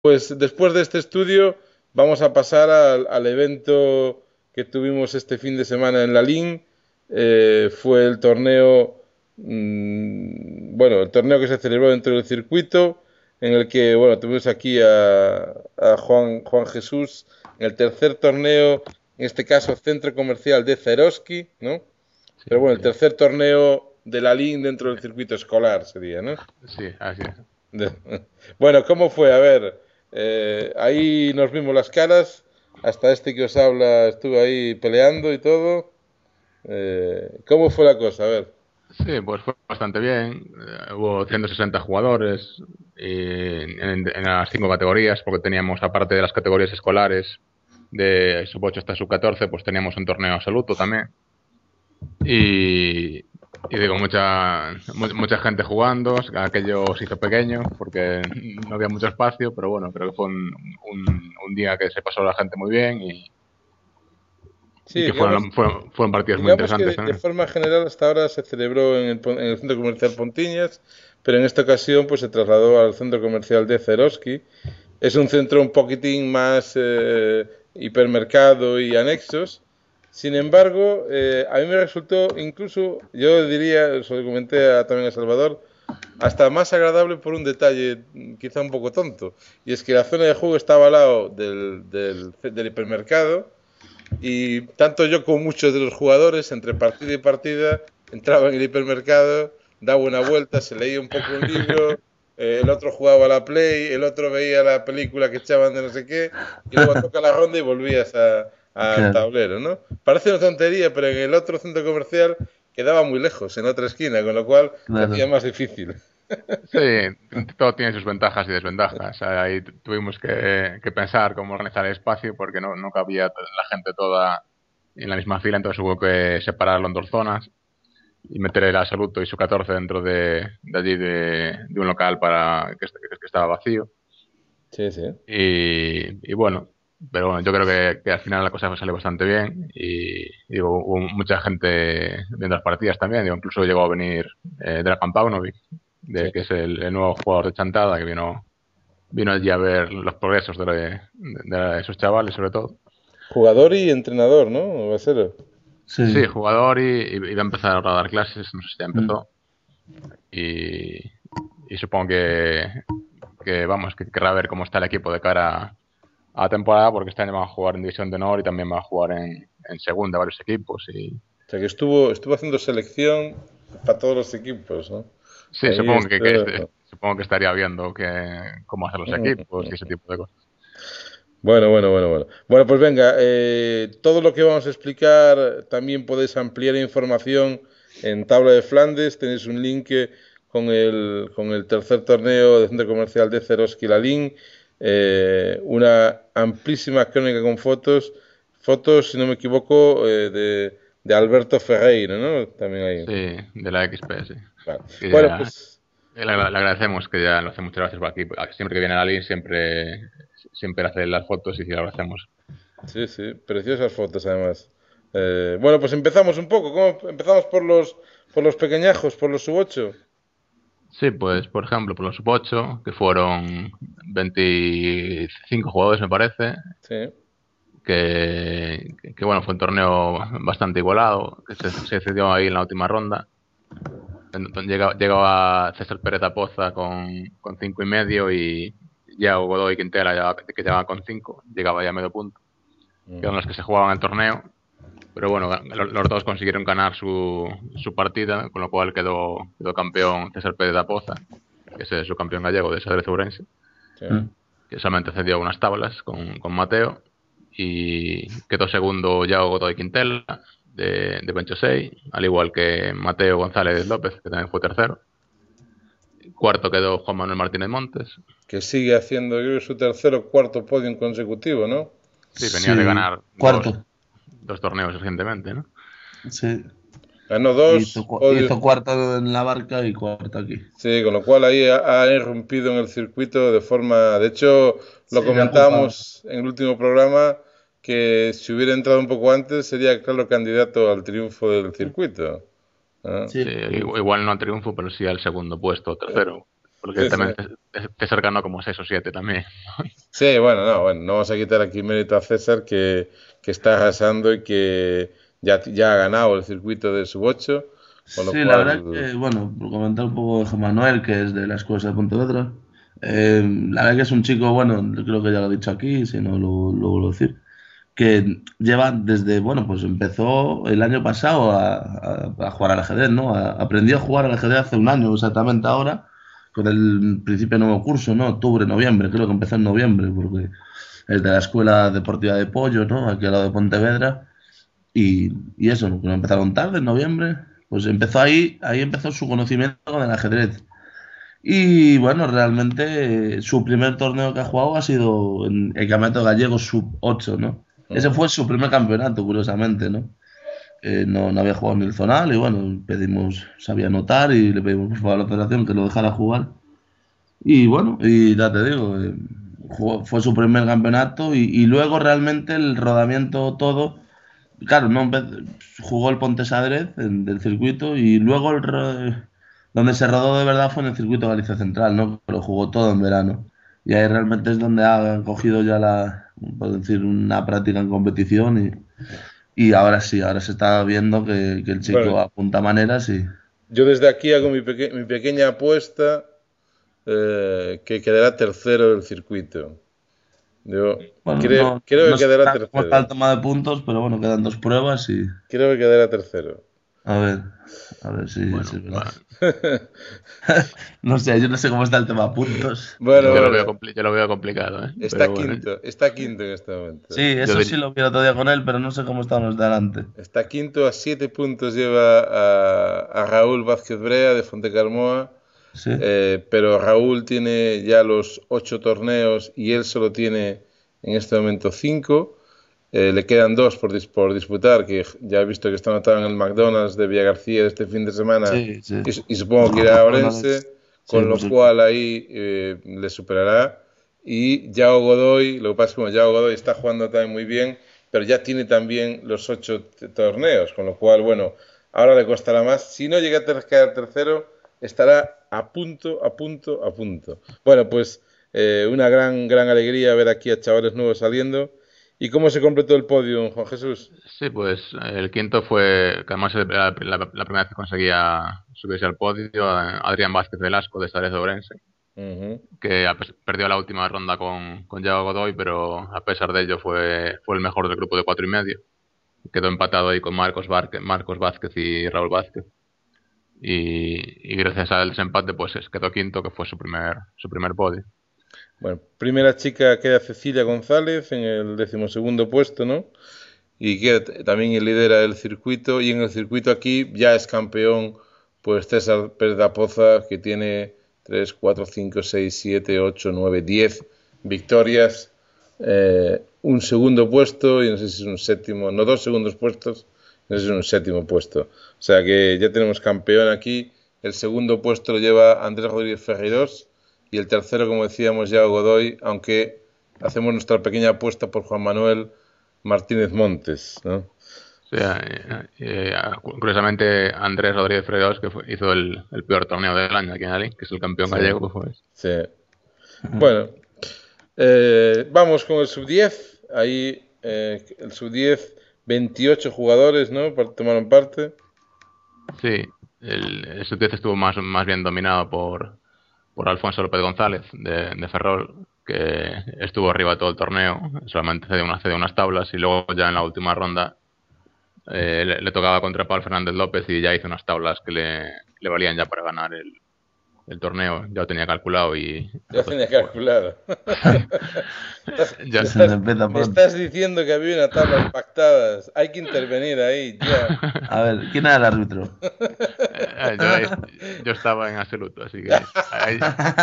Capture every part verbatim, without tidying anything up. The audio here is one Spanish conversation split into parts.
Pues después de este estudio vamos a pasar al, al evento que tuvimos este fin de semana en la LIN. Eh, fue el torneo, mm, bueno, el torneo que se celebró dentro del circuito, en el que, bueno, tuvimos aquí a, a Juan, Juan Jesús en el tercer torneo, en este caso Centro Comercial de Zeroski, ¿no? Sí, Pero bueno, el sí, tercer torneo de la LIN dentro del circuito escolar sería, ¿no? sí, así es. De- Bueno, ¿cómo fue? A ver, eh, ahí nos vimos las caras. Hasta este que os habla estuvo ahí peleando y todo. Eh, ¿cómo fue la cosa? A ver. Sí, pues fue bastante bien. Eh, hubo ciento sesenta jugadores y en, en las cinco categorías, porque teníamos, aparte de las categorías escolares, de sub ocho hasta sub catorce, pues teníamos un torneo absoluto también. Y, y digo, mucha, mu- mucha gente jugando, aquello se hizo pequeño porque no había mucho espacio, pero bueno, creo que fue un, un, un día que se pasó la gente muy bien y, Sí, y que digamos, fueron, fueron, fueron partidos muy digamos que interesantes de, de también. forma general hasta ahora se celebró en el, Pon- en el Centro Comercial Pontiñas, pero en esta ocasión pues se trasladó al Centro Comercial de Zeroski. Es un centro un poquitín más eh, hipermercado y anexos. Sin embargo, eh, a mí me resultó incluso, yo diría, se lo comenté a- también a Salvador, hasta más agradable por un detalle mm, quizá un poco tonto. Y es que la zona de juego estaba al lado del, del, del hipermercado y tanto yo como muchos de los jugadores, entre partida y partida, entraba en el hipermercado, daba una vuelta, se leía un poco un libro, eh, el otro jugaba a la Play, el otro veía la película que echaban de no sé qué, y luego toca la ronda y volvías a- al Claro, tablero, ¿no? Parece una tontería, pero en el otro centro comercial quedaba muy lejos, en otra esquina, con lo cual se hacía claro. más difícil. Sí, todo tiene sus ventajas y desventajas. Ahí tu- tuvimos que, que pensar cómo organizar el espacio porque no, no cabía to- la gente toda en la misma fila, entonces hubo que separarlo en dos zonas y meter el absoluto y su catorce dentro de, de allí de, de un local para que, est- que estaba vacío. Sí, sí. Y, y bueno, pero bueno, yo creo que, que al final la cosa salió bastante bien y digo, hubo mucha gente viendo las partidas también. Digo, incluso llegó a venir eh, Dragan Paunovic, de, Sí. que es el, el nuevo jugador de Chantada, que vino, vino allí a ver los progresos de, de, de esos chavales, sobre todo. Jugador y entrenador, ¿no? Va a ser. Sí, Sí. jugador y, y iba a empezar a dar clases, no sé si ya Mm. empezó. Y, y supongo que, que, vamos, que querrá ver cómo está el equipo de cara a la temporada, porque este año van a jugar en División de Honor y también van a jugar en, en Segunda varios equipos. Y O sea que estuvo, estuvo haciendo selección para todos los equipos, ¿no? sí, Ahí supongo que, que este- esto. supongo que estaría viendo que, cómo hacer los equipos y ese tipo de cosas. Bueno, bueno, bueno, bueno. Bueno, pues venga, eh, todo lo que vamos a explicar también podéis ampliar información en Tabla de Flandes. Tenéis un link eh, con el, con el tercer torneo de Centro Comercial de Ceroski Lalín. Eh, una amplísima crónica con fotos. Fotos, si no me equivoco, eh, de, de Alberto Ferreira, ¿no? También ahí. Sí, de la X P, sí. Vale. Que Bueno, ya, pues le, le agradecemos que ya lo hace muchas gracias por aquí. Siempre que viene Ali, siempre, siempre hace las fotos y sí, lo agradecemos. sí, sí, preciosas fotos además. Eh, bueno, pues empezamos un poco. ¿Cómo empezamos por los por los pequeñajos, por los sub ocho? Sí, pues por ejemplo, por los sub ocho, que fueron veinticinco jugadores, me parece, Sí. que, que, bueno, fue un torneo bastante igualado, que se, se decidió ahí en la última ronda. Entonces, llegaba, llegaba César Pérez Apoza con, con cinco y medio y Yao Godoy Quintela, ya, que llevaba con cinco, llegaba ya a medio punto, que eran Mm. los que se jugaban el torneo. Pero bueno, los, los dos consiguieron ganar su, su partida, con lo cual quedó, quedó campeón César Pérez Apoza, que es el subcampeón gallego de Xadrez Ourense, Sí. Mm. que solamente cedió unas tablas con, con Mateo, y quedó segundo Yao Godoy Quintela, de, de Benchosei, al igual que Mateo González López, que también fue tercero. Cuarto quedó Juan Manuel Martínez Montes. Que sigue haciendo, yo creo, su tercer o cuarto podio consecutivo, ¿no? Sí, venía de Sí. ganar dos, Cuarto. dos torneos recientemente, ¿no? Sí. Ganó Hizo, dos cu- podios. hizo cuarto en la barca y cuarto aquí. Sí, con lo cual ahí ha, ha irrumpido en el circuito de forma. De hecho, lo Sí, le ha copado. comentábamos en el último programa que si hubiera entrado un poco antes sería claro candidato al triunfo del circuito. ¿Ah? Sí, Sí. igual no al triunfo, pero sí al segundo puesto, tercero. Porque Sí, sí. también te, te cercano como seis o siete también. Sí, bueno, no, bueno, no vamos a quitar aquí mérito a César que, que está arrasando y que ya, ya ha ganado el circuito de sub ocho, con lo Sí, la verdad cual, que, bueno, por comentar un poco de Juan Manuel, que es de la Escuela de Pontevedra, eh, la verdad que es un chico, bueno, creo que ya lo he dicho aquí, si no lo, lo vuelvo a decir, que lleva desde, bueno, pues empezó el año pasado a, a- a jugar al ajedrez, ¿no? A- aprendió a jugar al ajedrez hace un año exactamente ahora, con el principio de nuevo curso, ¿no? Octubre, noviembre, creo que empezó en noviembre, porque es de la Escuela Deportiva de Pollo, ¿no? Aquí al lado de Pontevedra. Y, y eso, ¿no? Que no empezaron tarde, en noviembre, pues empezó ahí, ahí empezó su conocimiento con el ajedrez. Y bueno, realmente eh, su primer torneo que ha jugado ha sido en el Campeonato Gallego sub ocho, ¿no? Ese mm, fue su primer campeonato, curiosamente, ¿no? Eh, no, no había jugado en el zonal y bueno, pedimos, sabía anotar y le pedimos por favor a la federación que lo dejara jugar. Y bueno, y ya te digo, eh, jugó- fue su primer campeonato y, y luego realmente el rodamiento todo. Claro, no empe- jugó el Pontesadrez en- del circuito y luego el ro- donde se rodó de verdad fue en el circuito Galicia Central, ¿no? Pero jugó todo en verano. Y ahí realmente es donde ha cogido ya la, por decir, una práctica en competición y, y ahora sí, ahora se está viendo que, que el chico bueno, apunta maneras y yo desde aquí hago mi, peque- mi pequeña apuesta, eh, que quedará tercero del circuito. Yo bueno, creo, no, creo no que sé quedará cómo está el tercero. tema de puntos, pero bueno, quedan dos pruebas y Creo que quedará tercero. a ver, a ver si, si Bueno, es verdad. va- No sé, yo no sé cómo está el tema de puntos. Bueno, yo lo veo bueno, compli- yo lo veo complicado, ¿eh? está Pero bueno, quinto, está quinto en este Sí, momento. yo eso sí diría, lo vi el otro día con él, pero no sé cómo están los de adelante. Está quinto, a siete puntos lleva a, a Raúl Vázquez Brea de Fontecarmoa, Sí, eh, pero Raúl tiene ya los ocho torneos y él solo tiene en este momento cinco. Eh, le quedan dos por, dis- por disputar, que ya he visto que está anotado en el McDonald's de Villa García este fin de semana sí, sí. y, y supongo que irá a Bueno, es- Orense, sí, con lo posible. cual ahí eh, le superará. Y Yao Godoy, lo que pasa es que como Yao Godoy está jugando también muy bien, pero ya tiene también los ocho t- torneos, con lo cual, bueno, ahora le costará más. Si no llega a ter- quedar tercero, estará a punto, a punto, a punto. Bueno, pues eh, una gran, gran alegría ver aquí a chavales nuevos saliendo. ¿Y cómo se completó el podio, Juan Jesús? sí, pues el quinto fue, que además era la, la- la primera vez que conseguía subirse al podio, eh, Adrián Vázquez Velasco de Sarez de Ourense, Ujú. que a pes- perdió la última ronda con, con Yago Godoy, pero a pesar de ello fue, fue el mejor del grupo de cuatro y medio. Quedó empatado ahí con Marcos, Várquez- Marcos Vázquez y Raúl Vázquez. Y, y gracias al desempate, pues es- quedó quinto, que fue su primer, su primer podio. Bueno, primera chica queda Cecilia González en el decimosegundo puesto, ¿no? Y que t- también lidera el circuito. Y en el circuito aquí ya es campeón, pues César Pérez da Poza, que tiene tres, cuatro, cinco, seis, siete, ocho, nueve, diez victorias, eh, un segundo puesto y no sé si es un séptimo, no, dos segundos puestos, no sé si es un séptimo puesto. O sea que ya tenemos campeón aquí. El segundo puesto lo lleva Andrés Rodríguez Ferreiros y el tercero, como decíamos, ya Godoy, aunque hacemos nuestra pequeña apuesta por Juan Manuel Martínez Montes, ¿no? O sea, eh, eh, curiosamente, Andrés Rodríguez Fredos, que fue- hizo el, el peor torneo del año aquí en Ali, que es el campeón Sí, gallego, pues. sí. Bueno, eh, vamos con el sub diez. Ahí eh, el sub diez, veintiocho jugadores, ¿no? Par- Tomaron parte. Sí, el, el sub diez estuvo más, más bien dominado por, por Alfonso López González de, de Ferrol, que estuvo arriba todo el torneo, solamente cedió, una, cedió unas tablas y luego ya en la última ronda eh, le, le tocaba contra Paul Fernández López y ya hizo unas tablas que le, le valían ya para ganar el, el torneo, ya lo tenía calculado y Ya entonces tenía pues calculado. Estás- ya, Que se le estás- empieza me pronto. estás diciendo que había una tablas pactadas. Hay que intervenir ahí, ya. A ver, ¿quién era el árbitro? Eh, yo, ahí- yo estaba en absoluto, así que ahí-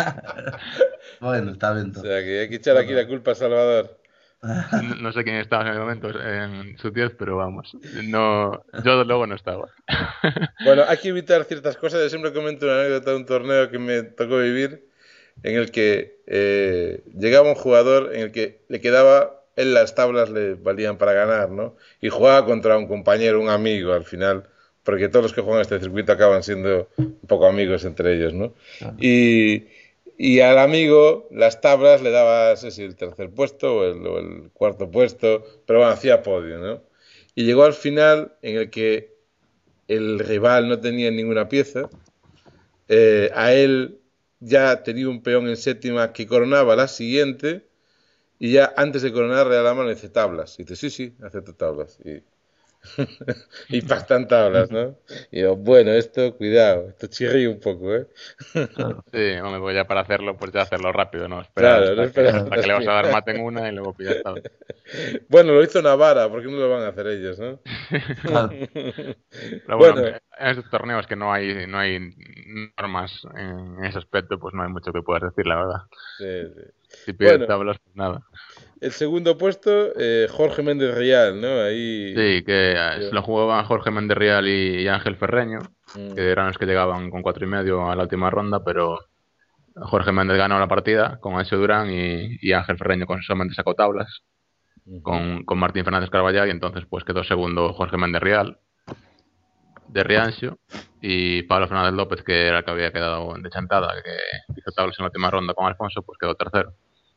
Bueno, está bien O todo. sea que hay que echar aquí la Bueno. culpa a Salvador. no, no sé quién estaba en el momento en sub diez, pero vamos, no, yo luego no estaba. Bueno, hay que evitar ciertas cosas. Yo siempre comento una anécdota de un torneo que me tocó vivir, en el que eh, llegaba un jugador en el que le quedaba, en las tablas le valían para ganar, ¿no? Y jugaba contra un compañero, un amigo al final, porque todos los que juegan este circuito acaban siendo un poco amigos entre ellos, ¿no? Claro. Y, Y al amigo las tablas le daba, no sé si el tercer puesto o el, o el cuarto puesto, pero bueno, hacía podio, ¿no? Y llegó al final en el que el rival no tenía ninguna pieza, eh, a él ya tenía un peón en séptima que coronaba la siguiente, y ya antes de coronar le da la mano y dice tablas. Y dice, sí, sí, acepto tablas. Y y pactan tablas, ¿no? Y yo, bueno, esto, cuidado, esto chirría un poco, ¿eh? Claro, Sí, hombre, pues ya para hacerlo, pues ya hacerlo rápido, ¿no? Esperar Claro, no hasta que, esperas hasta hasta que le vas a el dar final. mate en una y luego pillas tabla. Bueno, lo hizo Navarra, ¿por qué no lo van a hacer ellos, no? claro. Pero bueno, Bueno, en estos torneos que no hay, no hay normas en ese aspecto, pues no hay mucho que puedas decir, la verdad. sí, sí. Si pides Bueno, tablas, pues nada. el segundo puesto, eh, Jorge Méndez Rial, ¿no? Ahí. Sí, que eh, se Yo. lo jugaban Jorge Méndez Real y, y Ángel Ferreño, Mm, que eran los que llegaban con cuatro y medio a la última ronda, pero Jorge Méndez ganó la partida con Ancho Durán y, y Ángel Ferreño con solamente sacó tablas ujú. con, con Martín Fernández Carballal y entonces pues quedó segundo Jorge Méndez Real de Rianxo y Pablo Fernández López, que era el que había quedado de chantada, que hizo tablas en la última ronda con Alfonso, pues quedó tercero.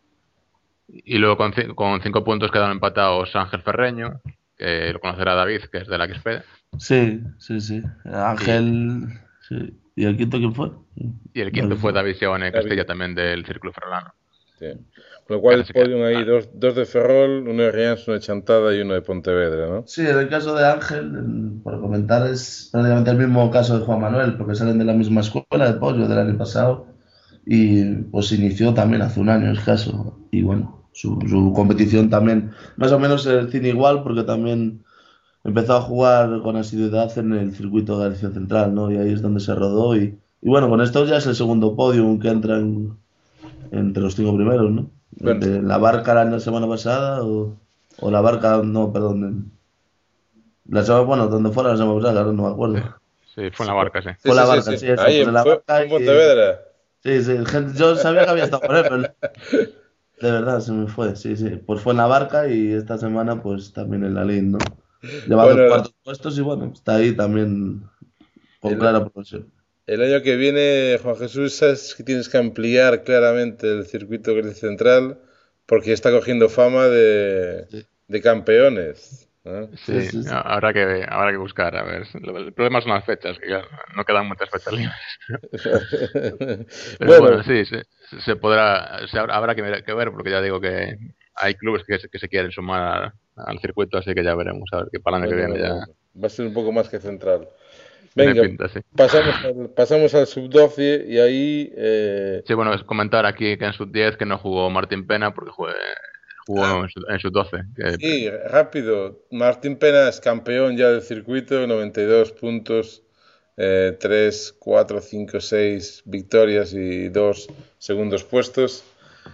Y luego con, ci- con cinco puntos quedaron empatados Ángel Ferreño, que lo conocerá David, que es de la X P, Sí, sí, sí. y, Ángel. Sí. ¿Y el quinto quién fue? y el quinto David fue fue. David Sione Castilla, David, también del Círculo Ferrolano. sí. Con lo Que cual ahora el sí que, podium ahí, ah, dos, dos de Ferrol, uno de Rianx, uno de Chantada y uno de Pontevedra, ¿no? Sí, en el caso de Ángel, en- por comentar, es prácticamente el mismo caso de Juan Manuel, porque salen de la misma escuela de pollo del año pasado y pues se inició también hace un año escaso. Y bueno, su, su competición también, más o menos el cine igual, porque también empezó a jugar con asiduidad en el circuito de Galicia Central, ¿no? Y ahí es donde se rodó. Y, y bueno, con esto ya es el segundo podio que entra en- entre los cinco primeros, ¿no? El Bueno, de la Barca la semana pasada o, o la Barca, no, perdón. La semana, bueno, donde fuera la semana pasada, ahora no me sí, acuerdo. sí, fue en sí, la barca, sí. sí, Fue sí, la sí, Barca, sí. sí, eso, Ahí pues en, en la fue, fue Barca en y... Pontevedra. Sí, sí, gente, yo sabía que había estado por ahí, pero de verdad se me fue, sí, sí. Pues fue en la Barca y esta semana pues también en la Lin, ¿no? Lleva dos Bueno, cuartos puestos y bueno, está ahí también con el, clara progresión. el año que viene, Juan Jesús, sabes que tienes que ampliar claramente el circuito Grecia Central porque está cogiendo fama de, Sí, de campeones, ¿no? sí, Sí, sí, sí. a- habrá que, habrá que buscar, a ver. Lo- El problema son las fechas, que claro, no quedan muchas fechas libres. Pero Bueno, bueno, sí, se, se podrá, se habrá, habrá que ver, que ver, porque ya digo que hay clubes que se, que se quieren sumar al, al circuito, así que ya veremos, a ver que para el año que bueno, viene bueno, ya va a ser un poco más que central. tiene Venga, pinta, sí. pasamos al, pasamos al sub doce y ahí... eh, Sí, bueno, es comentar aquí que en sub diez que no jugó Martín Pena porque jugó, jugó en sub, en sub doce. Que, sí, rápido. Martín Pena es campeón ya del circuito, noventa y dos puntos, eh, tres, cuatro, cinco, seis victorias y dos segundos puestos.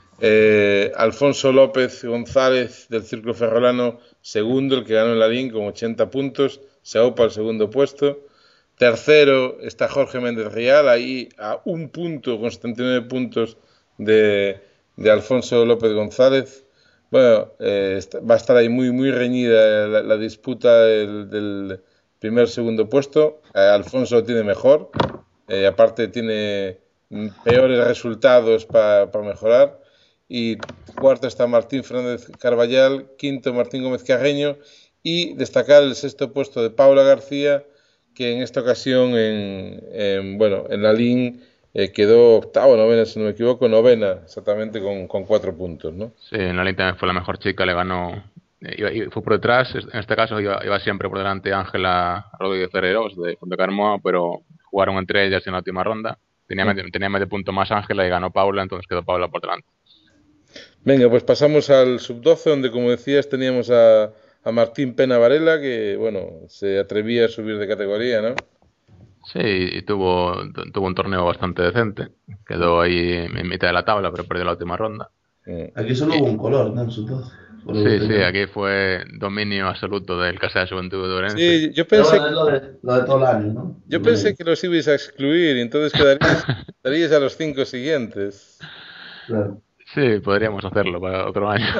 Eh, Alfonso López González del Círculo Ferrolano, segundo, el que ganó en la L I N con ochenta puntos, se aupa al segundo puesto. Tercero está Jorge Méndez Rial, ahí a un punto, con setenta y nueve puntos de, de Alfonso López González. Bueno, eh, está- va a estar ahí muy, muy reñida la, la disputa del, del primer segundo puesto. Eh, Alfonso lo tiene mejor, eh, aparte tiene mm, peores resultados para mejorar. Y cuarto está Martín Fernández Carballal, quinto Martín Gómez Carreño y destacar el sexto puesto de Paula García, que en esta ocasión en, en, bueno, en la L I N eh, quedó octavo, novena, si no me equivoco, novena exactamente con, con cuatro puntos, ¿no? sí, en la línea fue la mejor chica, le ganó. eh, Iba, iba- fue por detrás, es- en este caso iba, iba siempre por delante Ángela Rodríguez Herreros de Fondo Carmoa, pero jugaron entre ellas en la última ronda. Tenía medio, tenía medio punto más Ángela y ganó Paula, entonces quedó Paula por delante. Venga, pues pasamos al sub doce, donde como decías teníamos a, a Martín Pena Varela, que bueno, se atrevía a subir de categoría, ¿no? Sí, y tuvo, tu- tuvo un torneo bastante decente. Quedó ahí en mitad de la tabla, pero perdió la última ronda. Mm. Aquí solo Y, hubo un color, ¿no? En su doce, por lo sí, que sí, tenía. aquí fue dominio absoluto del Casa de Juventud de Orense. Sí, yo Pero pensé, bueno, es lo de, lo de todo el año, ¿no? yo pensé que los ibais a excluir y entonces quedaríais, quedaríais a los cinco siguientes. Claro. Sí, podríamos hacerlo para otro año.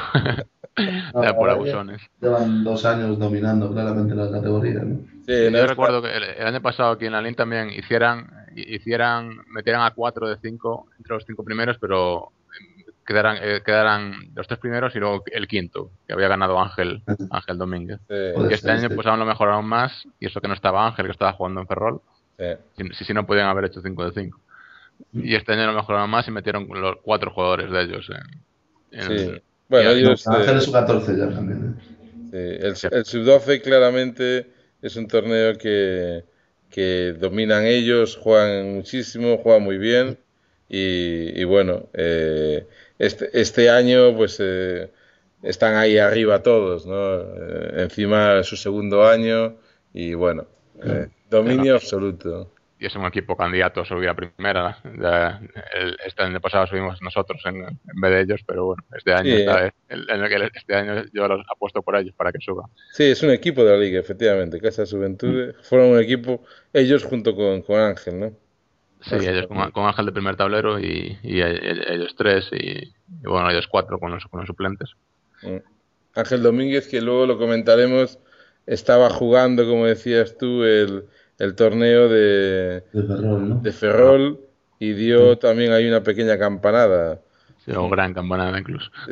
No, Ya la por verdad que abusones. llevan dos años dominando claramente la categoría, ¿no? Sí, Sí, no yo está. recuerdo que el, el año pasado aquí en la L I N también hicieran, hicieran, metieran a cuatro de cinco entre los cinco primeros, pero quedaran, eh, quedaran los tres primeros y luego el quinto, que había ganado Ángel, Ángel Domínguez. Sí, y este año pues aún lo mejoraron más, y eso que no estaba Ángel, que estaba jugando en Ferrol, sí. si, si no podían haber hecho cinco de cinco. Y este año lo mejoraron más y metieron los cuatro jugadores de ellos en, en Sí. Bueno, ellos... Ángel eh, es su catorce ya también. Sí, el, el sub doce claramente es un torneo que, que dominan ellos, juegan muchísimo, juegan muy bien y, y bueno, eh, este, este año pues eh, están ahí arriba todos, ¿no? Eh, encima su segundo año y bueno, eh, dominio absoluto. Y es un equipo candidato a subir a primera. Ya, el, este año pasado subimos nosotros en, en vez de ellos, pero bueno, este año, Sí, está, el, el, este año yo los apuesto por ellos para que suban. sí, es un equipo de la liga, efectivamente, Casa Juventud, fueron un equipo, ellos junto con, con Ángel, ¿no? Sí, ellos con, con Ángel de primer tablero y, y ellos tres y, y bueno, ellos cuatro con los, con los suplentes. Ángel Domínguez, que luego lo comentaremos, estaba jugando, como decías tú, el, el torneo de, De Ferrol, ¿no? de Ferrol y dio también ahí una pequeña campanada. Sí, o gran campanada incluso. Sí.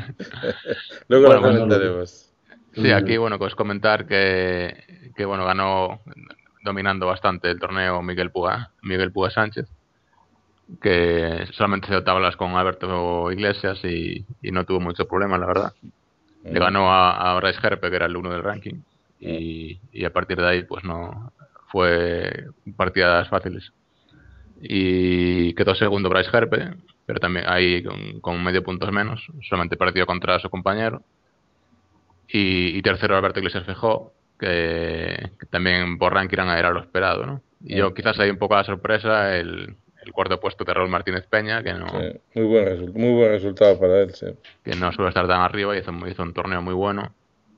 Luego bueno, lo comentaremos. Sí, aquí bueno, pues comentar que, que bueno, ganó dominando bastante el torneo Miguel Puga, Miguel Puga Sánchez, que solamente se dio tablas con Alberto Iglesias y, y no tuvo mucho problema, la verdad. Mm. Le ganó a, a Bryce Herpe, que era el uno del ranking, y, y a partir de ahí pues no fue partidas fáciles. Y quedó segundo Bryce Herpe, pero también ahí con, con medio puntos menos, solamente perdió contra su compañero. Y, y tercero Alberto Iglesias Fejó, que, que también por ranking era lo esperado, ¿no? Y yo quizás hay un poco la sorpresa el, el cuarto puesto de Raúl Martínez Peña, que no sí, muy buen muy buen resultado para él, sí. Que no suele estar tan arriba y hizo, hizo un torneo muy bueno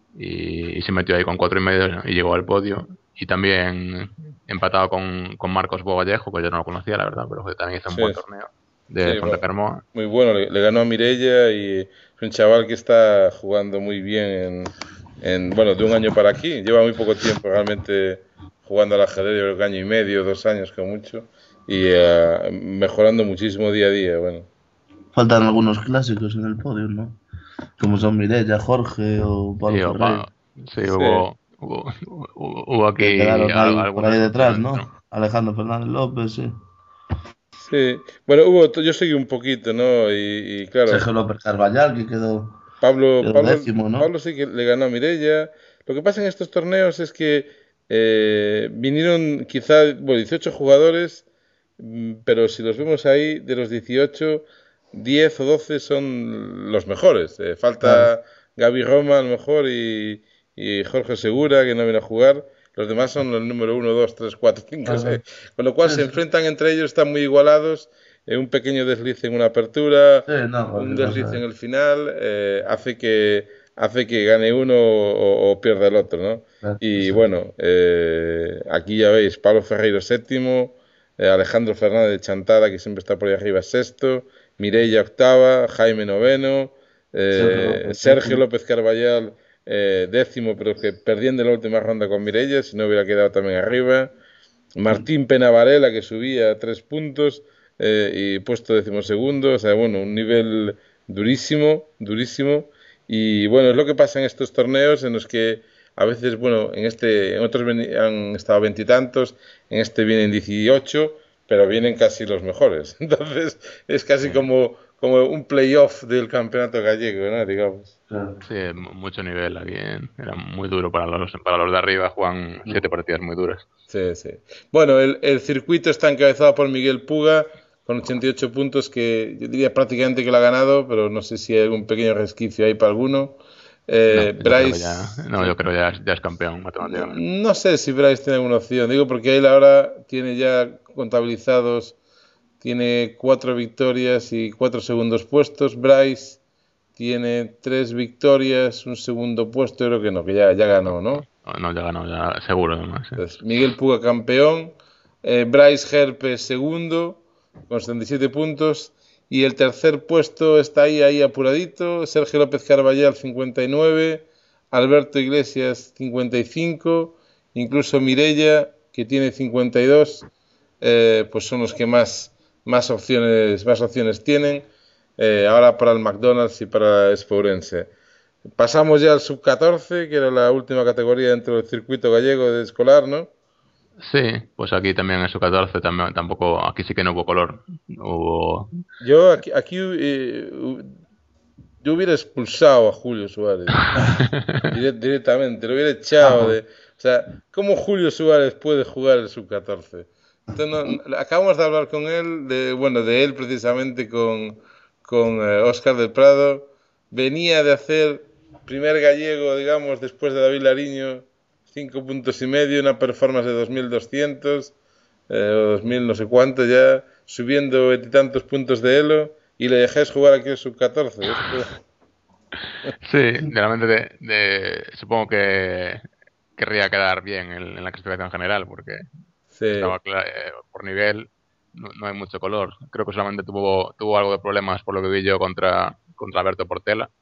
y, y se metió ahí con cuatro y medio y llegó al podio. Y también empatado con, con Marcos Bovallejo, que yo no lo conocía, la verdad, pero que también hizo un sí, buen torneo de sí, Fontefermoa. Muy bueno, le, le ganó a Mireia y es un chaval que está jugando muy bien en, en, bueno, de un año para aquí. Lleva muy poco tiempo realmente jugando al ajedrez, yo creo que año y medio, dos años como mucho, y uh, mejorando muchísimo día a día, bueno. Faltan algunos clásicos en el podio, ¿no? Como son Mireia, Jorge o Pablo sí, Ferreira. Sí, sí, hubo, hubo, hubo, hubo aquí que quedaron ahí, algunos por ahí detrás, ¿no? ¿no? Alejandro Fernández López, sí. Sí, bueno, hubo, yo seguí un poquito, ¿no? Y, y claro. Sergio López Carballal, que quedó, Pablo, quedó Pablo, décimo, ¿no? Pablo sí que le ganó a Mireia. Lo que pasa en estos torneos es que eh, vinieron quizá, bueno, dieciocho jugadores, pero si los vemos ahí, de los dieciocho, diez o doce son los mejores. Eh, falta claro. Gaby Roma a lo mejor y, y Jorge Segura, que no viene a jugar. Los demás son los número uno, dos, tres, cuatro, cinco, seis. Con lo cual sí, se enfrentan entre ellos, están muy igualados. Eh, un pequeño desliz en una apertura, sí, no, un desliz no en el final, eh, hace que hace que gane uno o, o pierda el otro, ¿no? Claro, y sí. Bueno, eh, aquí ya veis, Pablo Ferreiro séptimo, eh, Alejandro Fernández de Chantada, que siempre está por ahí arriba, sexto, Mireia octava, Jaime noveno, eh, Sergio, Sergio López Carballal eh, décimo, pero que perdiendo la última ronda con Mireia, si no hubiera quedado también arriba, Martín Pena Varela, que subía tres puntos, Eh, y puesto decimosegundo, o sea, bueno, un nivel durísimo, durísimo, y bueno, es lo que pasa en estos torneos en los que a veces, bueno, en este, en otros han estado veintitantos, en este vienen dieciocho, pero vienen casi los mejores, entonces es casi sí. como, como un playoff del campeonato gallego, ¿no? Digamos. Sí, mucho nivel aquí, ¿eh? Era muy duro para los, para los de arriba, juegan siete partidas muy duras. Sí, sí. Bueno, el, el circuito está encabezado por Miguel Puga, con ochenta y ocho puntos, que yo diría prácticamente que lo ha ganado, pero no sé si hay algún pequeño resquicio ahí para alguno. Eh, no, Bryce, yo ya, no, yo creo ya, ya es campeón matemáticamente. No sé si Bryce tiene alguna opción, digo porque él ahora tiene ya contabilizados, tiene cuatro victorias y cuatro segundos puestos. Bryce tiene tres victorias, un segundo puesto, creo que no, que ya, ya ganó, ¿no? No, no ya ganó, ya seguro además. ¿Sí? Entonces, Miguel Puga campeón, eh, Bryce Herpe segundo, con setenta y siete puntos, y el tercer puesto está ahí, ahí apuradito, Sergio López Carballal cincuenta y nueve, Alberto Iglesias cincuenta y cinco, incluso Mireia, que tiene cincuenta y dos, eh, pues son los que más, más, opciones, más opciones tienen. Eh, ahora para el McDonald's y para el Espourense. Pasamos ya al sub catorce, que era la última categoría dentro del circuito gallego de escolar, ¿no? Sí, pues aquí también en su catorce también, tampoco, aquí sí que no hubo color. Hubo... Yo aquí, aquí eh, yo hubiera expulsado a Julio Suárez Dire- directamente, lo hubiera echado de, o sea, ¿cómo Julio Suárez puede jugar el sub catorce? Entonces, no- no- acabamos de hablar con él, de, bueno, de él precisamente con, con eh, Óscar del Prado. Venía de hacer primer gallego, digamos, después de David Lariño, cinco puntos y medio, una performance de dos mil doscientos, eh, o dos mil no sé cuánto ya, subiendo veintitantos puntos de elo, y le dejáis jugar aquí el sub catorce. Esto, Sí, realmente de, de- supongo que querría quedar bien en, en la clasificación general porque sí. estaba cla- eh, por nivel, no, no hay mucho color. Creo que solamente tuvo tuvo algo de problemas por lo que vi yo contra contra Alberto Portela,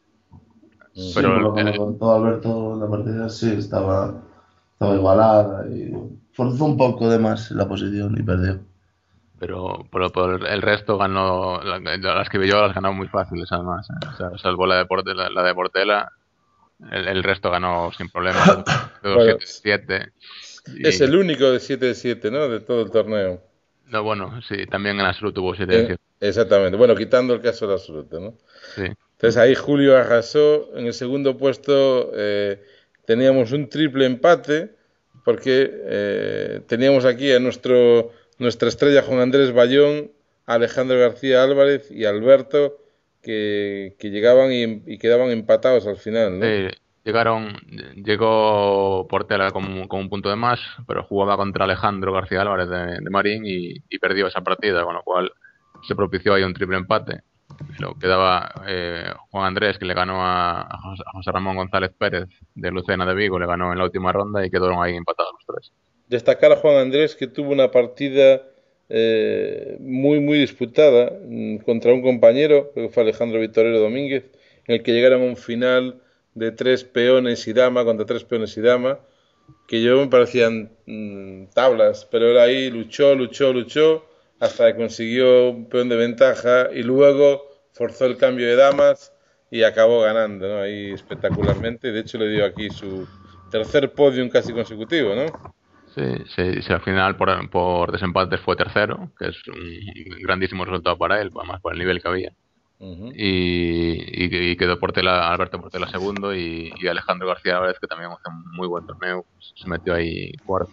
Sí, pero por el, lo que me el- contó Alberto, la partida sí estaba, estaba igualada y forzó un poco de más la posición y perdió. pero por, por el resto ganó la- las que vi yo las ganó muy fáciles además, ¿eh? O sea, salvo la de Portela, la de Portela, el, el resto ganó sin problemas, dos Bueno, siete siete es y el único de siete de siete, ¿no? De todo el torneo. no, bueno, sí, también en la salud tuvo siete de En- siete. exactamente. Bueno, quitando el caso de la absoluta, ¿no? Sí. Entonces ahí Julio arrasó. En el segundo puesto eh, teníamos un triple empate porque eh, teníamos aquí a nuestro, nuestra estrella Juan Andrés Bayón, Alejandro García Álvarez y Alberto que, que llegaban y, y quedaban empatados al final, ¿no? Sí, llegaron, llegó Portela con, un- con un punto de más, pero jugaba contra Alejandro García Álvarez de, de Marín y, y perdió esa partida, con lo cual se propició ahí un triple empate. Lo quedaba eh, Juan Andrés, que le ganó a, a Jos- a José Ramón González Pérez de Lucena de Vigo, le ganó en la última ronda y quedaron ahí empatados los tres. Destacar a Juan Andrés que tuvo una partida eh, muy muy disputada mm, contra un compañero, creo que fue Alejandro Victorero Domínguez, en el que llegaron a un final de tres peones y dama contra tres peones y dama, que yo me parecían mm, tablas, pero él ahí luchó, luchó, luchó, hasta que consiguió un peón de ventaja y luego forzó el cambio de damas y acabó ganando, ¿no? Ahí espectacularmente. De hecho le dio aquí su tercer podium casi consecutivo, ¿no? Sí, sí, sí, al final por, por desempates fue tercero, que es un grandísimo resultado para él, además por el nivel que había. Ujú. y, y, y quedó Portela, Alberto Portela segundo y, y Alejandro García Álvarez, que también hace un muy buen torneo, pues, se metió ahí cuarto.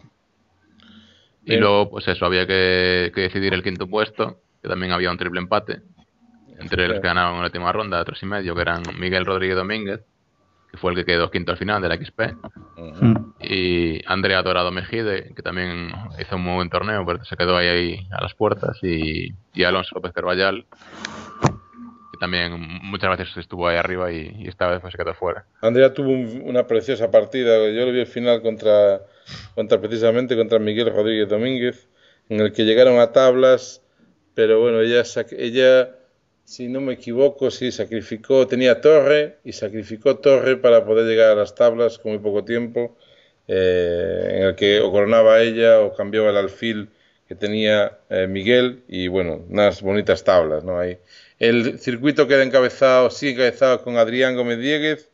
Y Bien, luego, pues eso, había que, que decidir el quinto puesto, que también había un triple empate entre los que efectivamente. ganaron en la última ronda, de tres y medio, que eran Miguel Rodríguez Domínguez, que fue el que quedó quinto al final de la X P, Ujú. Mm. y Andrea Dorado Mejide, que también hizo un muy buen torneo, pero se quedó ahí, ahí a las puertas, y, y Alonso López Carballal, que también muchas veces estuvo ahí arriba y, y esta vez pues se quedó fuera. Andrea tuvo un- una preciosa partida. Yo lo vi el final contra, contra precisamente contra Miguel Rodríguez Domínguez, en el que llegaron a tablas, pero bueno, ella, sac- ella, si no me equivoco, sí sacrificó, tenía torre y sacrificó torre para poder llegar a las tablas con muy poco tiempo, eh, en el que o coronaba ella o cambiaba el alfil que tenía eh, Miguel y bueno, unas bonitas tablas, ¿no? Ahí. El circuito queda encabezado, sí encabezado con Adrián Gómez Dieguez,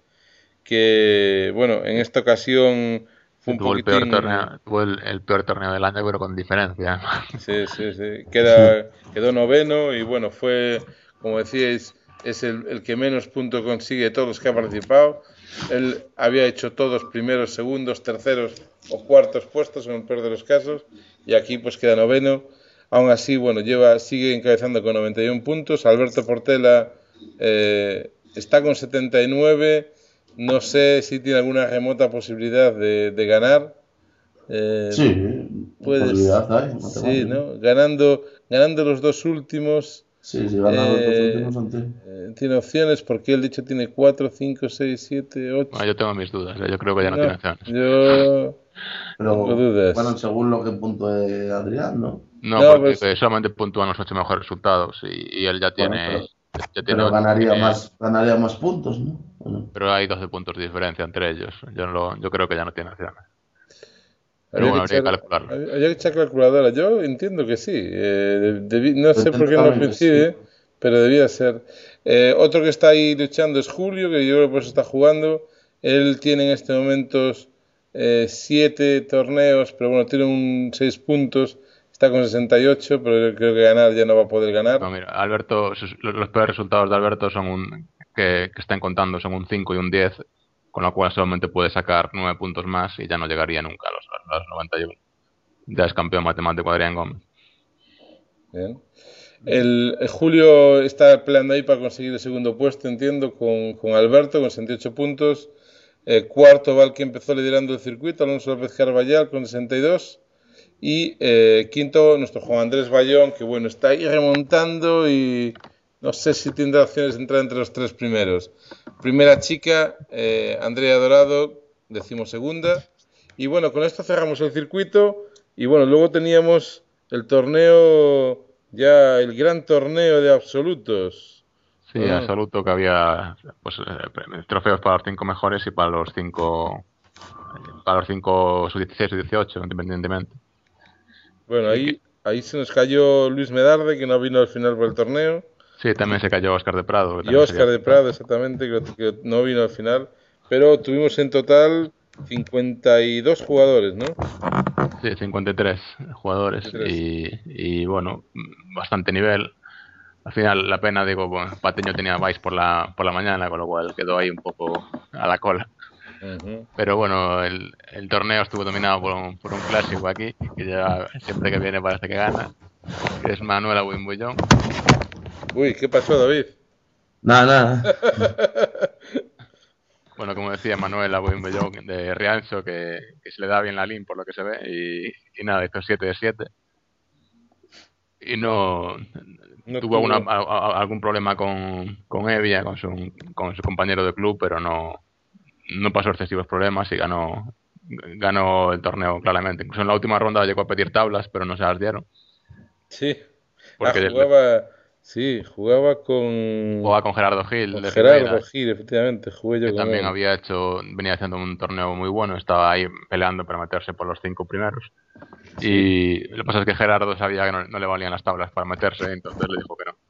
que bueno, en esta ocasión fue Que un tuvo el peor poquitín, torneo, tuvo el, el peor torneo del año, pero con diferencia. sí, sí, sí, queda, quedó noveno y bueno, fue, como decíais, es el, el que menos puntos consigue de todos los que ha participado. Él había hecho todos primeros, segundos, terceros o cuartos puestos en el peor de los casos y aquí pues queda noveno. Aún así, bueno, lleva, sigue encabezando con noventa y uno puntos. Alberto Portela eh, está con setenta y nueve. No sé si tiene alguna remota posibilidad de, de ganar. Eh, Sí, puedes, posibilidad hay, sí, matemática. ¿no? Ganando, ganando los dos últimos, Sí, si ganan los dos eh, últimos ante. eh, tiene opciones porque él, dicho, tiene cuatro, cinco, seis, siete, ocho. Bueno, yo tengo mis dudas, ¿eh? Yo creo que ya no tiene No, opciones. yo tengo Pero bueno, dudas. según lo que puntúe Adrián, ¿no? No, No, porque pues, solamente puntúan los ocho mejores resultados y, y él ya Bueno, tiene, pero, ya tiene pero ocho, ganaría tiene- más, ganaría más puntos, ¿no? Bueno, pero hay doce puntos de diferencia entre ellos. Yo no lo- yo creo que ya no tiene opciones. Pero Habría bueno, que habría que echar, calcularlo. habría que echar calculadora. Yo entiendo que sí. Eh, debí- no sé por qué no También que sí. coincide, pero debía ser. Eh, otro que está ahí luchando es Julio, que yo creo que pues está jugando. Él tiene en este momento eh, siete torneos, pero bueno, tiene un seis puntos. Está con sesenta y ocho, pero yo creo que ganar ya no va a poder ganar. No, mira, Alberto, sus- los, los peores resultados de Alberto son un, que, que están contando son un cinco y un diez, con lo cual solamente puede sacar nueve puntos más y ya no llegaría nunca a los, a los noventa y uno. Ya es campeón matemático Adrián Gómez. Bien. El, el Julio está peleando ahí para conseguir el segundo puesto, entiendo, con, con Alberto, con sesenta y ocho puntos. Eh, cuarto va el que empezó liderando el circuito, Alonso López Carballal, con sesenta y dos. Y eh, quinto, nuestro Juan Andrés Bayón, que bueno, está ahí remontando y no sé si tendrá opciones de entrar entre los tres primeros. Primera chica, eh, Andrea Dorado, decimosegunda. Y bueno, con esto cerramos el circuito. Y bueno, luego teníamos el torneo, ya el gran torneo de absolutos. Sí, Ah, absoluto que había pues eh, trofeos para los cinco mejores y para los cinco para los cinco sub dieciséis y dieciocho, independientemente. bueno, Y que, ahí, ahí se nos cayó Luis Medarde, que no vino al final por el torneo. sí, también se cayó Oscar de Prado, que Y también sería Óscar el de campeón. Prado, exactamente, que, que no vino al final. Pero tuvimos en total cincuenta y dos jugadores, ¿no? Sí, cincuenta y tres jugadores cincuenta y tres. y, y bueno, bastante nivel. Al final, la pena, digo, bueno, Patiño tenía Vice por la, por la mañana, con lo cual quedó ahí un poco a la cola. Ujú. Pero bueno, el, el torneo estuvo dominado por un, por un clásico aquí, que ya siempre que viene parece que gana, que es Manuel Abuimbullón. Uy, ¿qué pasó, David? Nada, nada. Bueno, como decía Manuel Abuimbullón de Riancho, que, que se le da bien la lin por lo que se ve, y, y nada, hizo siete de siete. Y no No tuvo alguna, tuvo. a- a- algún problema con, con Evia, con su, con su compañero de club, pero no, no pasó excesivos problemas y ganó, ganó el torneo claramente. Incluso en la última ronda llegó a pedir tablas, pero no se las dieron, Sí. Ah, porque le- jugaba. Sí, jugaba con. jugaba con Gerardo Gil Con de Gerardo Rivera, Gil, efectivamente. Jugué yo que con también él. había hecho, venía haciendo un torneo muy bueno, estaba ahí peleando para meterse por los cinco primeros. Sí. Y lo que pasa es que Gerardo sabía que no, no le valían las tablas para meterse, entonces le dijo que no.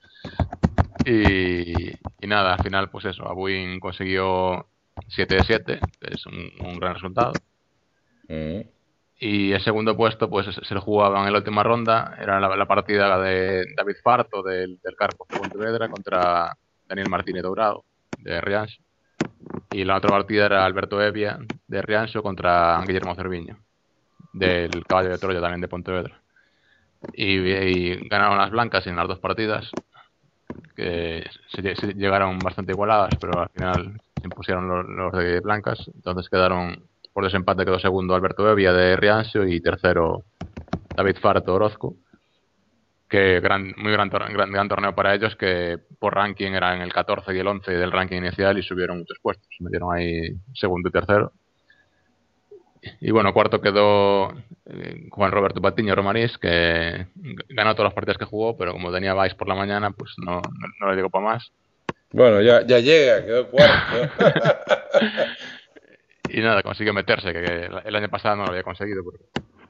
Y, y nada, al final, pues eso, Abuin consiguió siete de siete, que es un, un gran resultado. Mm. Y el segundo puesto, pues se lo jugaban en la última ronda, era la, la partida de David Farto del, del Carpo de Pontevedra contra Daniel Martínez Dourado de Rianxo. Y la otra partida era Alberto Evia de Rianxo contra Guillermo Cerviño del Caballo de Troya también de Pontevedra. Y, y ganaron las blancas en las dos partidas, que se, se llegaron bastante igualadas, pero al final se impusieron los, los de blancas. Entonces quedaron, por desempate quedó segundo Alberto Evia de Rianxo y tercero David Farto Orozco, que gran, muy gran, tor gran, gran torneo para ellos, que por ranking eran el catorce y el once del ranking inicial y subieron muchos puestos, se metieron ahí segundo y tercero. Y bueno, cuarto quedó eh, Juan Roberto Patiño Romarís, que ganó todas las partidas que jugó, pero como tenía Vice por la mañana, pues no, no, no le llegó para más. Bueno, ya, ya llega, quedó cuarto. Y nada, consiguió meterse, que, que el año pasado no lo había conseguido. Porque...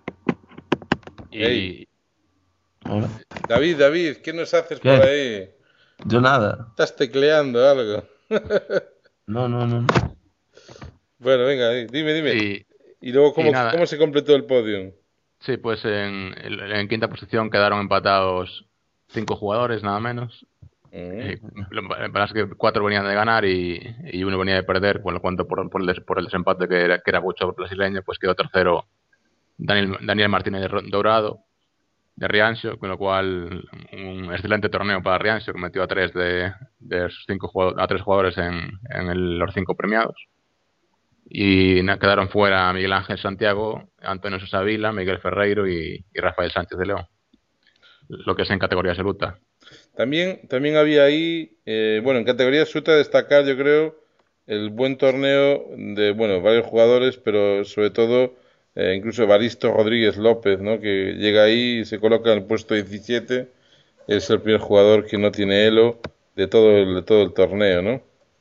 Ey, Y Hola. David, David, ¿qué nos haces por ¿Qué? ahí? Yo nada. Estás tecleando algo. No, no, no. Bueno, venga, dime, dime. y, Y luego, y ¿cómo, nada, cómo se completó el podium? sí, pues en, en, en quinta posición quedaron empatados cinco jugadores, nada menos. Mm. Eh, lo que pasa es que cuatro venían de ganar y, y uno venía de perder, por lo cuanto por, por, el, des- por el desempate que era, que era mucho brasileño, pues quedó tercero Daniel, Daniel Martínez de Ro- Dourado de Rianxo, con lo cual un excelente torneo para Rianxo, que metió a tres de, de sus cinco jugadores, a tres jugadores en, en el- los cinco premiados. Y na- quedaron fuera Miguel Ángel Santiago, Antonio Sosa Vila, Miguel Ferreiro y, y Rafael Sánchez de León, lo que es en categoría absoluta. También, también había ahí, eh, bueno, en categoría absoluta destacar, yo creo, el buen torneo de, bueno, varios jugadores, pero sobre todo, eh, incluso Evaristo Rodríguez López, ¿no? Que llega ahí y se coloca en el puesto diecisiete. Es el primer jugador que no tiene elo de todo el, de todo el torneo, ¿no?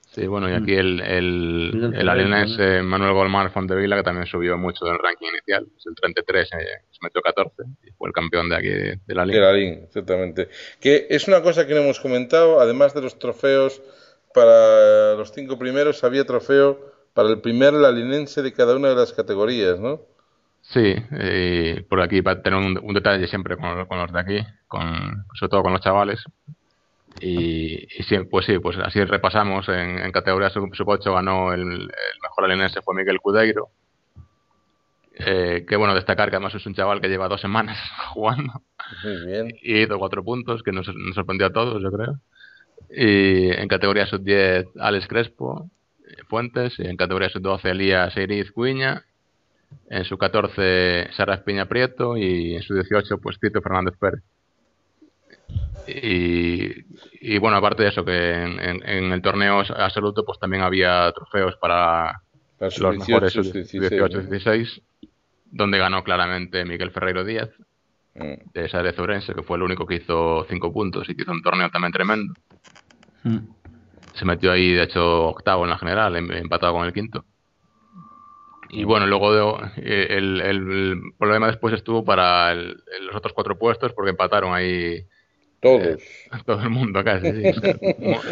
Sí, bueno, y aquí el, el, Miguel el Ferreiro, alienense Manuel Golmar Fontevila, que también subió mucho del ranking inicial, es el treinta y tres, eh, se metió catorce y fue el campeón de aquí de, de la De liga. la Lin, exactamente. Que es una cosa que no hemos comentado, además de los trofeos para los cinco primeros, había trofeo para el primer lalinense de cada una de las categorías, ¿no? Sí, y por aquí para tener un, un detalle siempre con, con los de aquí, con, sobre todo con los chavales. Y, y sí, pues sí, pues así repasamos. En, en categoría sub ocho ganó el, el mejor alienense fue Miguel Cudeiro. Eh, que bueno, destacar que además es un chaval que lleva dos semanas jugando Muy bien. y hizo cuatro puntos, que nos, nos sorprendió a todos, yo creo. Y en categoría sub diez, Alex Crespo eh, Fuentes. Y en categoría sub doce, Elías Eiriz Cuiña. En su catorce, Sara Espiña Prieto. Y en su dieciocho, pues Tito Fernández Pérez. Y, y bueno, aparte de eso, que en, en, en el torneo absoluto, pues también había trofeos para Para sus los mejores dieciocho, sub dieciséis, dieciocho ¿no? dieciséis, donde ganó claramente Miguel Ferreiro Díaz, Mm. de Saez de Ourense, que fue el único que hizo cinco puntos y que hizo un torneo también tremendo. Mm. Se metió ahí, de hecho, octavo en la general, em- empatado con el quinto. Y bueno, luego de- eh, el, el- el problema después estuvo para el- el- los otros cuatro puestos, porque empataron ahí eh, Todos. todo el mundo casi, sí. O sea, mo-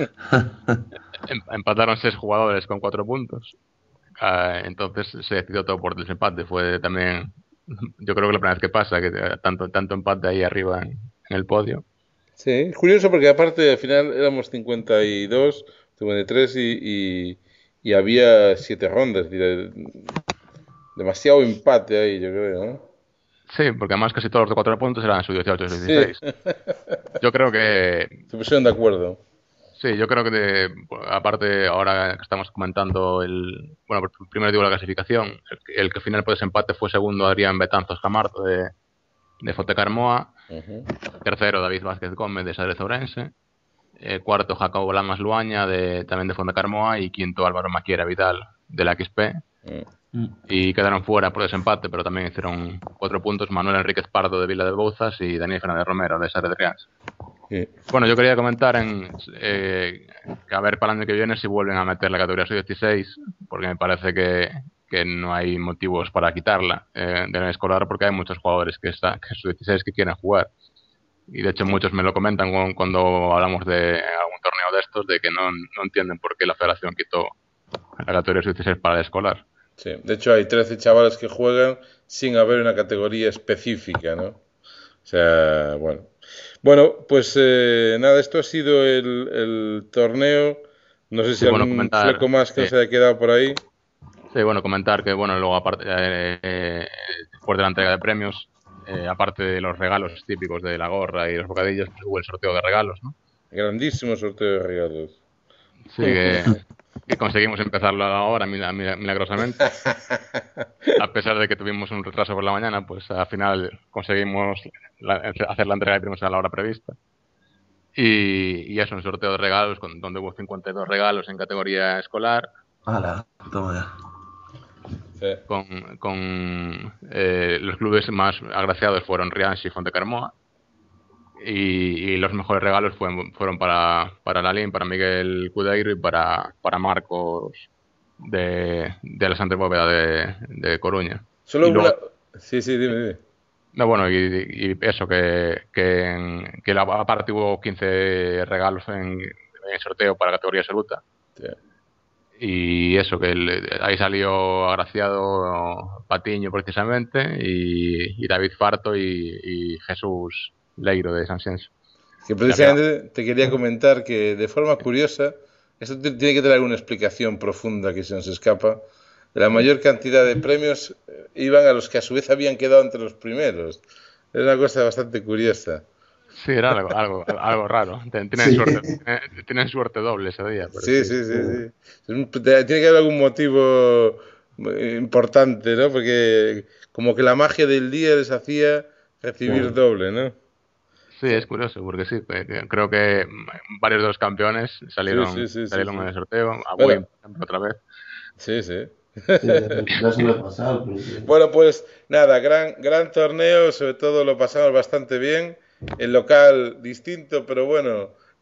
em- empataron seis jugadores con cuatro puntos. Ah, entonces se decidió todo por desempate. Fue también, yo creo que la primera vez que pasa, que eh, tanto, tanto empate ahí arriba en, en el podio. Sí, es curioso porque aparte al final éramos cincuenta y dos, cincuenta y tres y, tres y, y, y había siete rondas. Es decir, demasiado empate ahí, yo creo, ¿no? Sí, porque además casi todos los de cuatro puntos eran sub dieciocho y Sí, dieciséis. Yo creo que se pusieron de acuerdo. sí, yo creo que de- aparte ahora que estamos comentando el, bueno, primero digo la clasificación, el, que- el que al final por desempate fue segundo Adrián Betanzos Camargo de, de Fotecarmoa, Ujú. tercero David Vázquez Gómez de Sadez Ourense, eh, cuarto Jacobo Lamas Luaña de, también de Fotecarmoa y quinto Álvaro Maquiera Vidal de la X P. Mm. Mm. Y quedaron fuera por desempate, pero también hicieron cuatro puntos Manuel Enríquez Pardo de Vila de Bouzas y Daniel Fernández Romero de Sarre de Rians. Sí. Bueno, yo quería comentar en eh, que a ver para el año que viene si vuelven a meter la categoría sub dieciséis, porque me parece que, que no hay motivos para quitarla eh, del escolar, porque hay muchos jugadores que está que sub dieciséis que quieren jugar. Y de hecho muchos me lo comentan cu- cuando hablamos de algún torneo de estos, de que no, no entienden por qué la federación quitó la categoría sub dieciséis para el escolar. Sí. De hecho, hay trece chavales que juegan sin haber una categoría específica, ¿no? O sea, bueno. Bueno, pues eh, nada, esto ha sido el, el torneo. No sé si Sí, bueno, algún fleco comentar, más que sí, nos haya quedado por ahí. sí, bueno, comentar que bueno, luego aparte, eh, eh, después de la entrega de premios, eh, aparte de los regalos típicos de la gorra y los bocadillos, pues hubo el sorteo de regalos, ¿no? Grandísimo sorteo de regalos. Sí, que, que conseguimos empezarlo ahora mila- mila- milagrosamente. A pesar de que tuvimos un retraso por la mañana, pues al final conseguimos la- hacer la entrega de premios a la hora prevista. Y, y eso, un sorteo de regalos, con, donde hubo cincuenta y dos regalos en categoría escolar, Hala, toma ya. Sí. con, con eh, los clubes más agraciados fueron Rianx y Fontecarmoa. Y, y los mejores regalos fueron, fueron para, para Lalín, para Miguel Cudeiro y para, para Marcos de, de la Santa Bóveda de, de Coruña. Solo Y una... luego, Sí, sí, dime, dime. no, bueno, y, y eso, que, que, en- que la, aparte hubo quince regalos en, en el sorteo para categoría absoluta. Sí. Y eso, que el- ahí salió agraciado Patiño precisamente, y, y David Farto y, y Jesús Leiro de San Censo. Que Y al final, precisamente te quería comentar que de forma curiosa, esto t- tiene que tener alguna explicación profunda que se nos escapa. La mayor cantidad de premios eh, iban a los que a su vez habían quedado entre los primeros. Es una cosa bastante curiosa. sí, era algo, algo, algo raro. Ten- Tienen Sí. suerte, tienen, tienen suerte doble ese día, pero Sí, sí. sí, sí, sí. Es un- te- Tiene que haber algún motivo eh, importante, ¿no? Porque como que la magia del día les hacía recibir Claro. doble, ¿no? Sí, es curioso, porque sí, que- que creo que mm, varios de los campeones Sí, salieron, sí, sí, sí, salieron sí. en el sorteo. A Bueno, Wayne, por ejemplo, otra vez. sí, sí. Sí, ya, ya suele pasar, pero sí. Bueno, pues nada, gran, gran torneo, sobre todo lo pasamos bastante bien. El local distinto, pero bueno,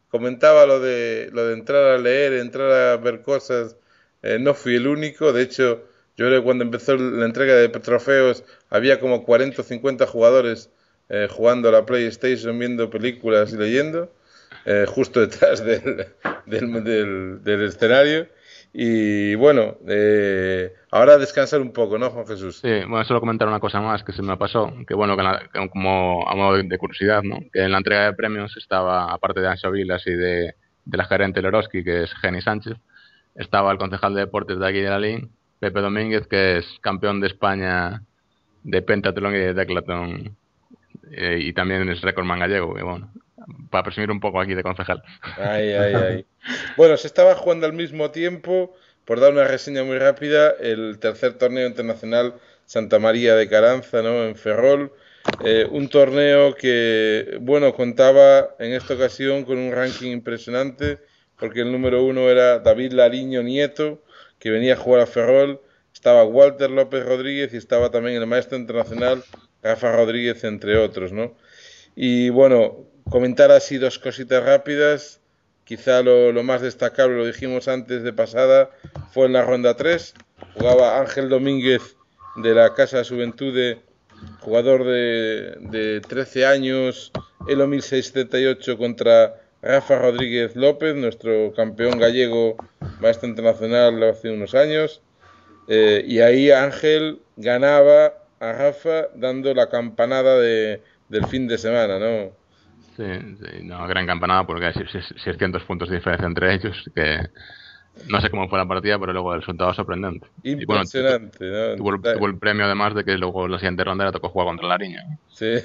comentaba lo de, lo de entrar a leer, entrar a ver cosas. Eh, no fui el único. De hecho, yo creo que cuando empezó la entrega de trofeos había como cuarenta o cincuenta jugadores eh, jugando a la PlayStation, viendo películas y leyendo, eh, justo detrás del, del, del, del escenario. Y bueno, eh, ahora descansar un poco, ¿no, Juan Jesús? Sí, bueno, solo comentar una cosa más que se me pasó, que bueno, que, la, que como a modo de, de curiosidad, ¿no? Que en la entrega de premios estaba, aparte de Anxo Vilas y de, de la gerente Loroski, que es Jenny Sánchez, estaba el concejal de deportes de aquí de la Lin, Pepe Domínguez, que es campeón de España de pentatlón y de declathlon, eh, y también es recordman gallego, y bueno, para presumir un poco aquí de concejal. Ay, ay, ay. Bueno, se estaba jugando al mismo tiempo, por dar una reseña muy rápida, el tercer torneo internacional Santa María de Caranza, ¿no? En Ferrol. Eh, un torneo que, bueno, contaba en esta ocasión con un ranking impresionante, porque el número uno era David Lariño Nieto, que venía a jugar a Ferrol. Estaba Walter López Rodríguez y estaba también el maestro internacional Rafa Rodríguez, entre otros, ¿no? Y bueno, comentar así dos cositas rápidas. Quizá lo, lo más destacable, lo dijimos antes de pasada, fue en la ronda tres. Jugaba Ángel Domínguez de la Casa de Juventude, jugador de, de trece años, Elo mil seiscientos setenta y ocho, contra Rafa Rodríguez López, nuestro campeón gallego, maestro internacional hace unos años. Eh, y ahí Ángel ganaba a Rafa dando la campanada de, del fin de semana, ¿no? Sí, sí, no, gran campanada porque hay seiscientos puntos de diferencia entre ellos, que no sé cómo fue la partida, pero luego el resultado sorprendente. Impresionante, y bueno, ¿no? Tuvo, tuvo el premio además de que luego la siguiente ronda le tocó jugar contra Lariño. Sí,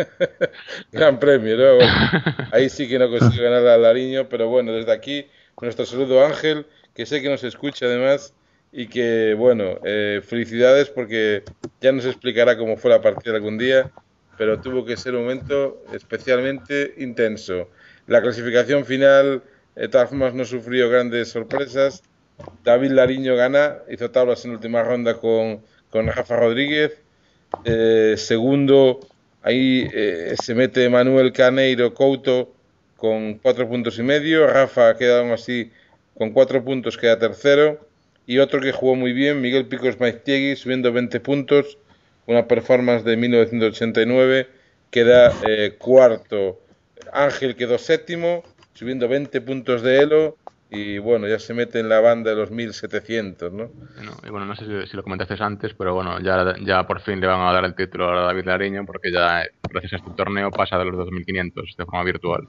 gran premio, ¿no? Bueno, ahí sí que no consiguió ganar a Lariño, pero bueno, desde aquí nuestro saludo a Ángel, que sé que nos escucha además, y que, bueno, eh, felicidades porque ya nos explicará cómo fue la partida algún día, pero tuvo que ser un momento especialmente intenso. La clasificación final, de todas formas, no sufrió grandes sorpresas. David Lariño gana, hizo tablas en última ronda con, con Rafa Rodríguez. Eh, segundo, ahí eh, se mete Manuel Caneiro Couto con cuatro puntos y medio. Rafa queda aún así con cuatro puntos, queda tercero. Y otro que jugó muy bien, Miguel Picos Maiztiegui, subiendo veinte puntos, una performance de mil novecientos ochenta y nueve, queda eh, cuarto. Ángel quedó séptimo, subiendo veinte puntos de Elo, y bueno, ya se mete en la banda de los mil setecientos, ¿no? Bueno, y bueno, no sé si, si lo comentaste antes, pero bueno, ya, ya por fin le van a dar el título a David Lariño, porque ya gracias a este torneo pasa de los dos mil quinientos de forma virtual.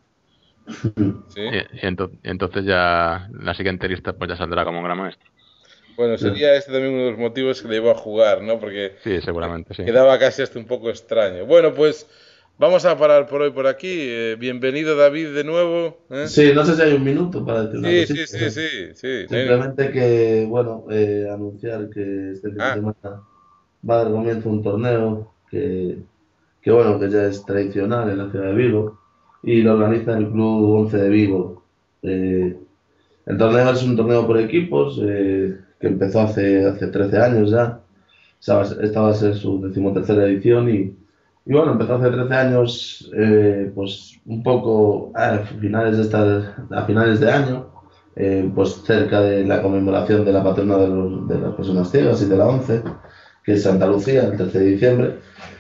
¿Sí? Y, y ento, y entonces ya la siguiente lista pues ya saldrá como un gran maestro. Bueno, sería este también uno de los motivos que le llevó a jugar, ¿no? Porque sí, seguramente, sí. Quedaba casi hasta un poco extraño. Bueno, pues vamos a parar por hoy por aquí. Eh, bienvenido, David, de nuevo. ¿eh? Sí, no sé si hay un minuto para decir una Sí, cosita. sí, sí, sí, sí. Simplemente que, bueno, eh, anunciar que este fin de Ah, semana va a dar comienzo un torneo que, que, bueno, que ya es tradicional en la ciudad de Vigo y lo organiza el Club Once de Vigo. Eh, el torneo es un torneo por equipos eh, que empezó hace, hace trece años ya. Esta va a ser su decimotercera edición y, y bueno, empezó hace trece años, eh, pues un poco a finales de, esta, a finales de año, eh, pues cerca de la conmemoración de la patrona de, los, de las personas ciegas y de la ONCE, que es Santa Lucía, el trece de diciembre.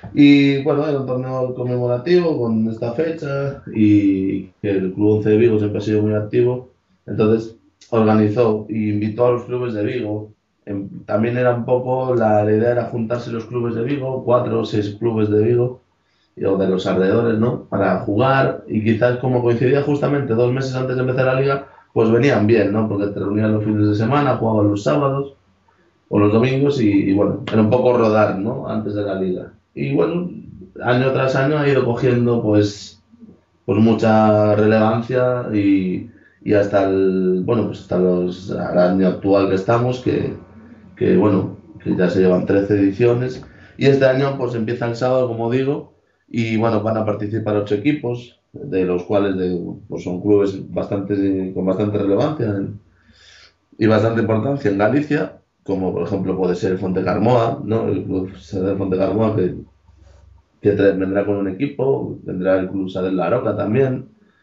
Y bueno, era un torneo conmemorativo con esta fecha y que el Club Once de Vigo siempre ha sido muy activo. Entonces organizó e invitó a los clubes de Vigo. También era un poco, la, la idea era juntarse los clubes de Vigo, cuatro o seis clubes de Vigo, o de los alrededores, ¿no? Para jugar, y quizás como coincidía justamente dos meses antes de empezar la liga, pues venían bien, ¿no? Porque te reunían los fines de semana, jugaban los sábados o los domingos y, y bueno, era un poco rodar, ¿no? Antes de la liga. Y bueno, año tras año ha ido cogiendo pues, pues mucha relevancia y, y hasta el, bueno, pues hasta los, al año actual que estamos, que que bueno, que ya se llevan trece ediciones y este año pues empieza el sábado, como digo, y bueno, van a participar ocho equipos, de los cuales de, pues son clubes bastante, con bastante relevancia en, y bastante importancia en Galicia, como por ejemplo puede ser el Fontecarmoa, ¿no? El club Sadel Fontecarmoa que, que vendrá con un equipo, vendrá el club Sadel La Roca también,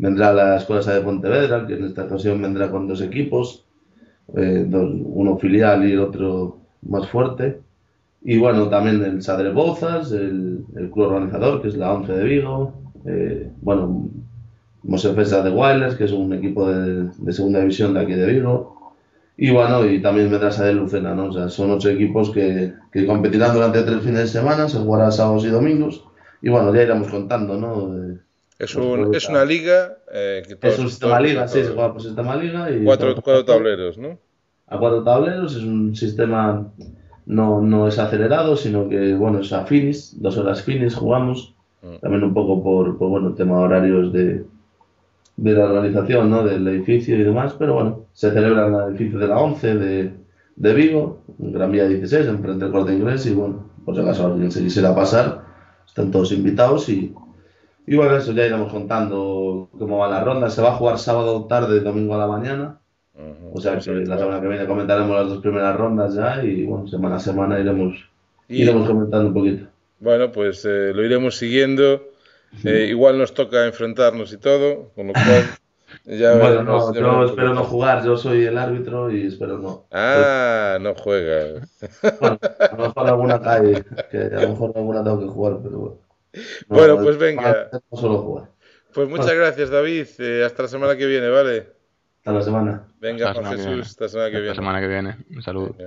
vendrá la Escuela de Pontevedra, que en esta ocasión vendrá con dos equipos, eh, dos, uno filial y el otro más fuerte. Y bueno, también el Sadre Bouzas, el, el club organizador, que es la ONCE de Vigo, eh, bueno, Mosefesa de Wilders, que es un equipo de, de segunda división de aquí de Vigo. Y bueno, y también vendrá Sadre Lucena, ¿no? O sea, son ocho equipos que, que competirán durante tres fines de semana, se jugará sábados y domingos. Y bueno, ya iremos contando, ¿no? Eh, Es, los un, es juegos una a- liga eh, que Es todos, un todos sistema contra liga, sí, se todos. juega por sistema liga y Cuatro, todos contra cuatro todos. tableros, ¿no? A cuatro tableros, es un sistema no, no es acelerado, sino que, bueno, es a finis, dos horas finis jugamos, Mm. también un poco por, por bueno, tema horarios de, de la organización, ¿no? Del edificio y demás, pero bueno, se celebra en el edificio de la ONCE de, de Vigo, en Gran Vía dieciséis, enfrente del Corte Inglés, y bueno, por si acaso alguien se quisiera pasar, están todos invitados y, y bueno, eso ya iremos contando cómo va la ronda. Se va a jugar sábado tarde, domingo a la mañana. Ujú, O como sea es que la habitual. semana que viene comentaremos las dos primeras rondas ya y bueno, semana a semana iremos, Y iremos comentando un poquito. bueno, pues eh, lo iremos siguiendo. Eh, igual nos toca enfrentarnos y todo, con lo cual ya Bueno, veremos, no, ya yo veremos lo que espero no pasa. jugar, yo soy el árbitro y espero no. Pero, Ah, no juegas. bueno, a lo mejor alguna cae, que a lo mejor alguna tengo que jugar, pero bueno. Bueno, No, pues venga. normalmente no suelo jugar. Pues Bueno, muchas gracias, David. Eh, hasta la semana que viene, ¿vale? hasta la semana. Venga, Hasta la Juan semana que Jesús, viene. hasta la semana que Hasta la viene. semana que viene. Un saludo. Venga.